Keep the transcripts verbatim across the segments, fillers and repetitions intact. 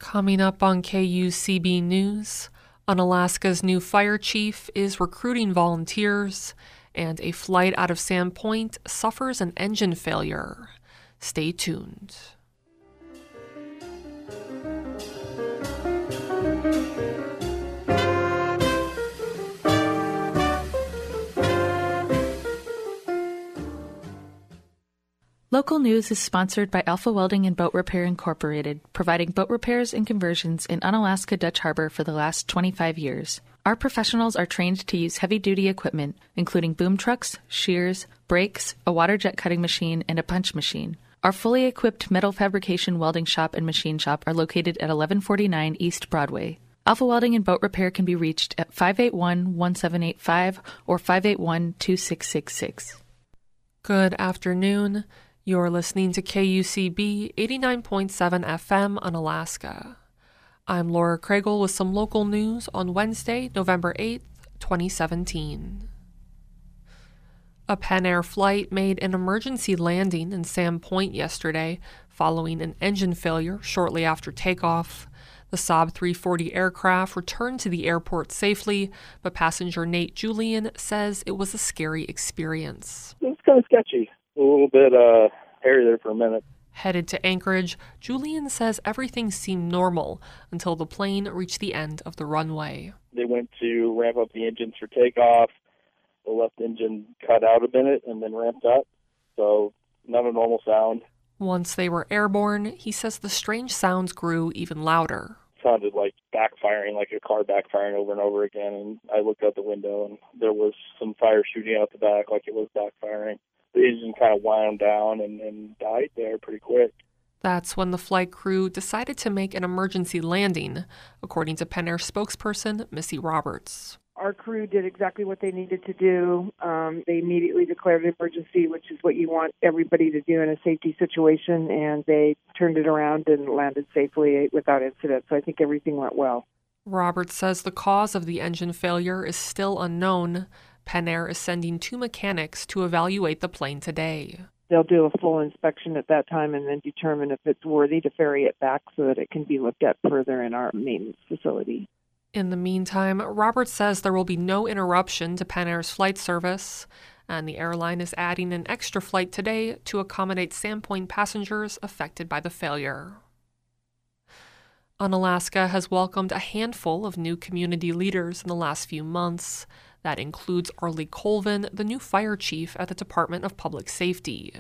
Coming up on K U C B News, Unalaska's new fire chief is recruiting volunteers, and a flight out of Sandpoint suffers an engine failure. Stay tuned. Local News is sponsored by Alpha Welding and Boat Repair Incorporated, providing boat repairs and conversions in Unalaska Dutch Harbor for the last twenty-five years. Our professionals are trained to use heavy-duty equipment, including boom trucks, shears, brakes, a water jet cutting machine, and a punch machine. Our fully equipped metal fabrication welding shop and machine shop are located at eleven forty-nine East Broadway. Alpha Welding and Boat Repair can be reached at five eight one, one seven eight five or five eight one, two six six six. Good afternoon. You're listening to K U C B eighty-nine point seven F M Unalaska. I'm Laura Kragel with some local news on Wednesday, November eighth, twenty seventeen. A Penair flight made an emergency landing in Sandpoint yesterday following an engine failure shortly after takeoff. The Saab three forty aircraft returned to the airport safely, but passenger Nate Julian says it was a scary experience. It was kind of sketchy. A little bit uh, hairy there for a minute. Headed to Anchorage, Julian says everything seemed normal until the plane reached the end of the runway. They went to ramp up the engines for takeoff. The left engine cut out a minute and then ramped up, so not a normal sound. Once they were airborne, he says the strange sounds grew even louder. It sounded like backfiring, like a car backfiring over and over again, and I looked out the window and there was some fire shooting out the back like it was backfiring. The engine kind of wound down and, and died there pretty quick. That's when the flight crew decided to make an emergency landing, according to Penair spokesperson Missy Roberts. Our crew did exactly what they needed to do. Um, they immediately declared an emergency, which is what you want everybody to do in a safety situation, and they turned it around and landed safely without incident. So I think everything went well. Roberts says the cause of the engine failure is still unknown. Penair is sending two mechanics to evaluate the plane today. They'll do a full inspection at that time and then determine if it's worthy to ferry it back so that it can be looked at further in our maintenance facility. In the meantime, Roberts says there will be no interruption to Penair's flight service, and the airline is adding an extra flight today to accommodate Sandpoint passengers affected by the failure. Unalaska has welcomed a handful of new community leaders in the last few months. That includes Arlie Colvin, the new fire chief at the Department of Public Safety.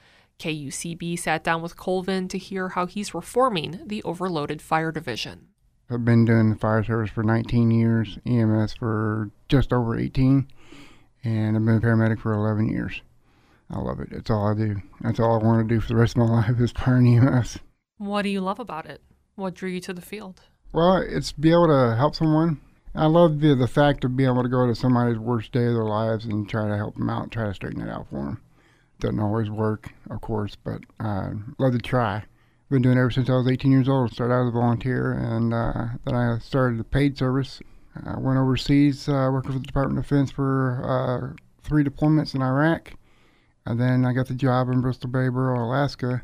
K U C B sat down with Colvin to hear how he's reforming the overloaded fire division. I've been doing the fire service for nineteen years, E M S for just over eighteen, and I've been a paramedic for eleven years. I love it. That's all I do. That's all I want to do for the rest of my life is fire and E M S. What do you love about it? What drew you to the field? Well, it's be able to help someone. I love the, the fact of being able to go to somebody's worst day of their lives and try to help them out, try to straighten it out for them. Doesn't always work, of course, but I uh, love to try. Been doing it ever since I was eighteen years old. Started out as a volunteer, and uh, then I started the paid service. I went overseas uh, working for the Department of Defense for uh, three deployments in Iraq. And then I got the job in Bristol Bay Borough, Alaska,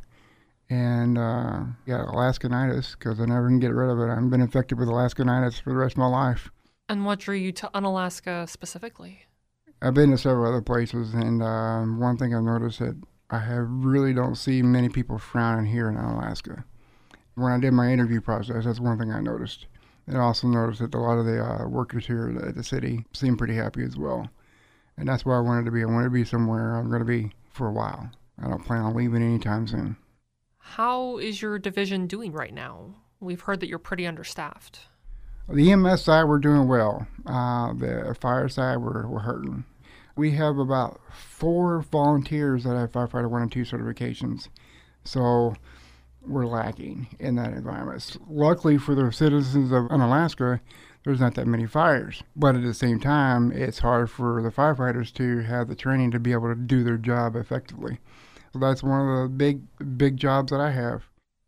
and uh, got Alaskanitis because I never can get rid of it. I've been infected with Alaskanitis for the rest of my life. And what drew you to Unalaska specifically? I've been to several other places, and uh, one thing I've noticed that I have really don't see many people frowning here in Alaska. When I did my interview process, that's one thing I noticed. And I also noticed that a lot of the uh, workers here at the city seem pretty happy as well. And that's where I wanted to be. I wanted to be somewhere I'm going to be for a while. I don't plan on leaving anytime soon. How is your division doing right now? We've heard that you're pretty understaffed. The E M S side, we're doing well. Uh, the fire side, we're, we're hurting. We have about four volunteers that have firefighter one and two certifications. So we're lacking in that environment. Luckily for the citizens of Unalaska, there's not that many fires. But at the same time, it's hard for the firefighters to have the training to be able to do their job effectively. So that's one of the big, big jobs that I have.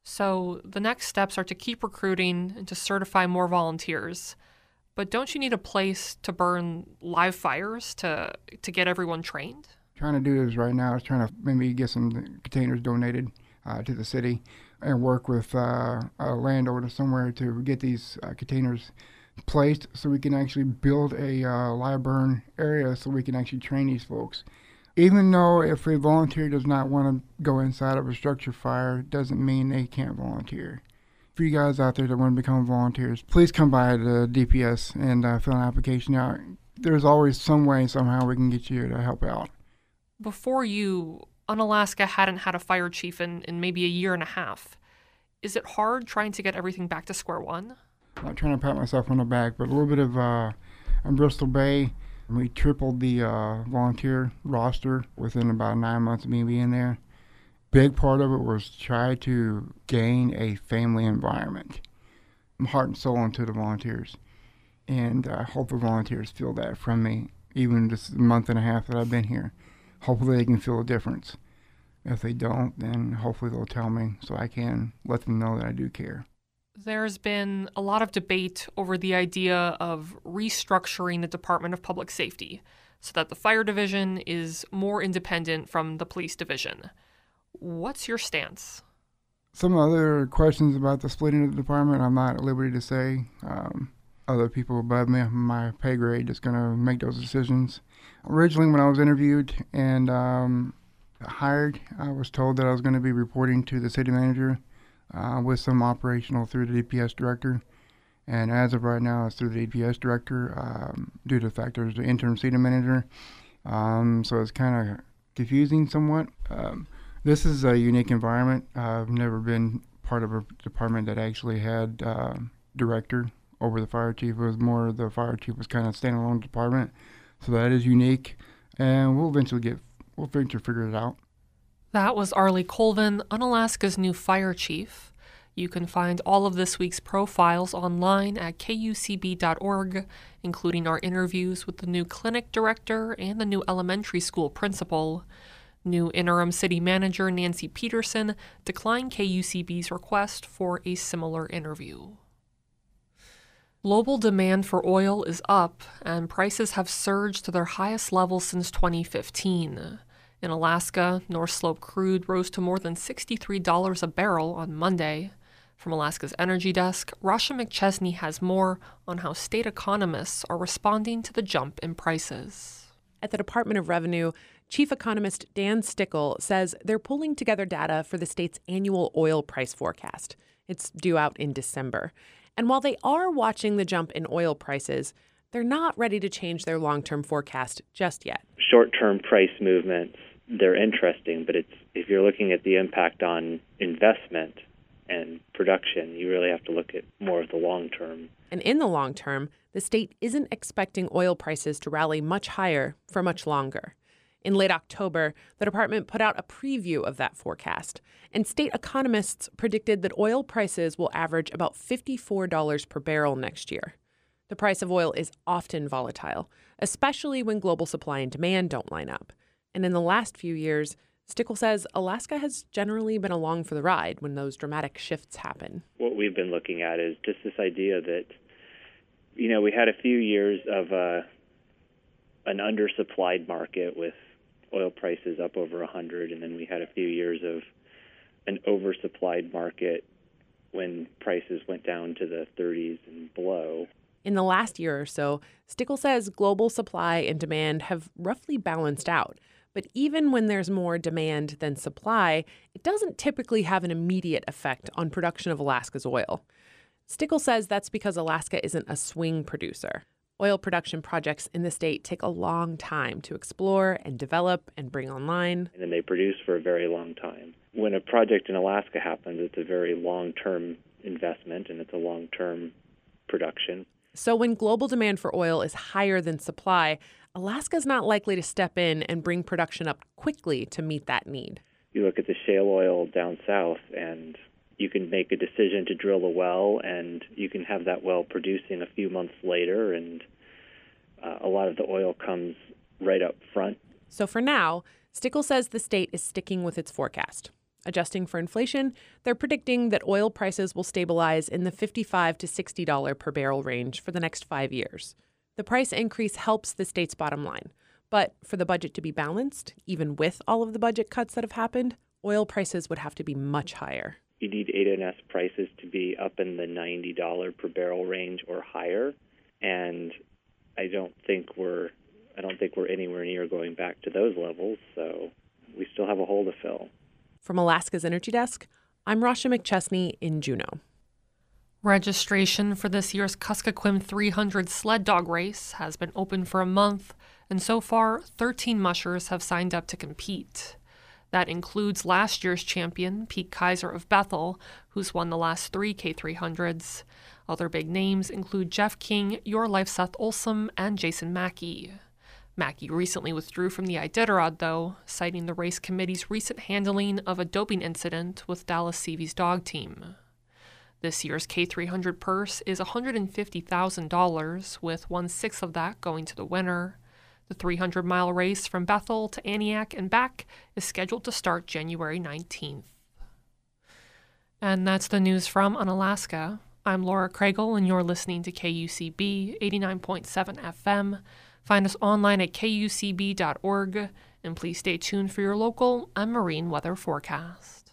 So the next steps are to keep recruiting and to certify more volunteers. But don't you need a place to burn live fires to to get everyone trained? Trying to do this right now is trying to maybe get some containers donated. uh, to the city and work with uh, a landowner somewhere to get these uh, containers placed so we can actually build a uh, live burn area so we can actually train these folks. Even though if a volunteer does not want to go inside of a structure fire, doesn't mean they can't volunteer. For you guys out there that want to become volunteers, please come by the D P S and uh, fill an application out. There's always some way, somehow, we can get you to help out. Before you, Unalaska hadn't had a fire chief in, in maybe a year and a half. Is it hard trying to get everything back to square one? I'm not trying to pat myself on the back, but a little bit of, uh, in Bristol Bay, we tripled the uh, volunteer roster within about nine months of me being there. Big part of it was try to gain a family environment, heart and soul into the volunteers. And I uh, hope the volunteers feel that from me, even this month and a half that I've been here. Hopefully they can feel a difference. If they don't, then hopefully they'll tell me so I can let them know that I do care. There's been a lot of debate over the idea of restructuring the Department of Public Safety so that the fire division is more independent from the police division. What's your stance? Some other questions about the splitting of the department, I'm not at liberty to say. Um, other people above me, my pay grade, is going to make those decisions. Originally, when I was interviewed and um, hired, I was told that I was going to be reporting to the city manager uh, with some operational through the D P S director. And as of right now, it's through the D P S director um, due to the fact there's the interim city manager. Um, so it's kind of confusing somewhat. Um, this is a unique environment. Uh, I've never been part of a department that actually had uh, director over the fire chief. It was more the fire chief was kind of standalone department. So that is unique, and we'll eventually get, we'll eventually figure it out. That was Arlie Colvin, Unalaska's new fire chief. You can find all of this week's profiles online at K U C B dot org, including our interviews with the new clinic director and the new elementary school principal. New interim city manager Nancy Peterson declined K U C B's request for a similar interview. Global demand for oil is up, and prices have surged to their highest level since twenty fifteen. In Alaska, North Slope crude rose to more than sixty-three dollars a barrel on Monday. From Alaska's Energy Desk, Rasha McChesney has more on how state economists are responding to the jump in prices. At the Department of Revenue, Chief Economist Dan Stickle says they're pulling together data for the state's annual oil price forecast. It's due out in December. And while they are watching the jump in oil prices, they're not ready to change their long-term forecast just yet. Short-term price movements, they're interesting, but it's if you're looking at the impact on investment and production, you really have to look at more of the long term. And in the long term, the state isn't expecting oil prices to rally much higher for much longer. In late October, the department put out a preview of that forecast, and state economists predicted that oil prices will average about fifty-four dollars per barrel next year. The price of oil is often volatile, especially when global supply and demand don't line up. And in the last few years, Stickle says Alaska has generally been along for the ride when those dramatic shifts happen. What we've been looking at is just this idea that, you know, we had a few years of uh, an undersupplied market with oil prices up over one hundred, and then we had a few years of an oversupplied market when prices went down to the thirties and below. In the last year or so, Stickle says global supply and demand have roughly balanced out. But even when there's more demand than supply, it doesn't typically have an immediate effect on production of Alaska's oil. Stickle says that's because Alaska isn't a swing producer. Oil production projects in the state take a long time to explore and develop and bring online. And then they produce for a very long time. When a project in Alaska happens, it's a very long-term investment and it's a long-term production. So when global demand for oil is higher than supply, Alaska's not likely to step in and bring production up quickly to meet that need. You look at the shale oil down south, and you can make a decision to drill a well, and you can have that well producing a few months later, and uh, a lot of the oil comes right up front. So for now, Stickle says the state is sticking with its forecast. Adjusting for inflation, they're predicting that oil prices will stabilize in the fifty-five to sixty dollars per barrel range for the next five years. The price increase helps the state's bottom line. But for the budget to be balanced, even with all of the budget cuts that have happened, oil prices would have to be much higher. You need A N S prices to be up in the ninety dollars per barrel range or higher, and I don't think we're I don't think we're anywhere near going back to those levels, so we still have a hole to fill. From Alaska's Energy Desk, I'm Rasha McChesney in Juneau. Registration for this year's Kuskokwim three hundred sled dog race has been open for a month, and so far, thirteen mushers have signed up to compete. That includes last year's champion, Pete Kaiser of Bethel, who's won the last three K three hundreds. Other big names include Jeff King, Your Life Seth Olsum, and Jason Mackey. Mackey recently withdrew from the Iditarod, though, citing the race committee's recent handling of a doping incident with Dallas Seavy's dog team. This year's K three hundred purse is one hundred fifty thousand dollars, with one-sixth of that going to the winner. The three hundred mile race from Bethel to Aniak and back is scheduled to start January nineteenth. And that's the news from Unalaska. I'm Laura Kragel, and you're listening to K U C B eighty-nine point seven F M. Find us online at K U C B dot org, and please stay tuned for your local and marine weather forecast.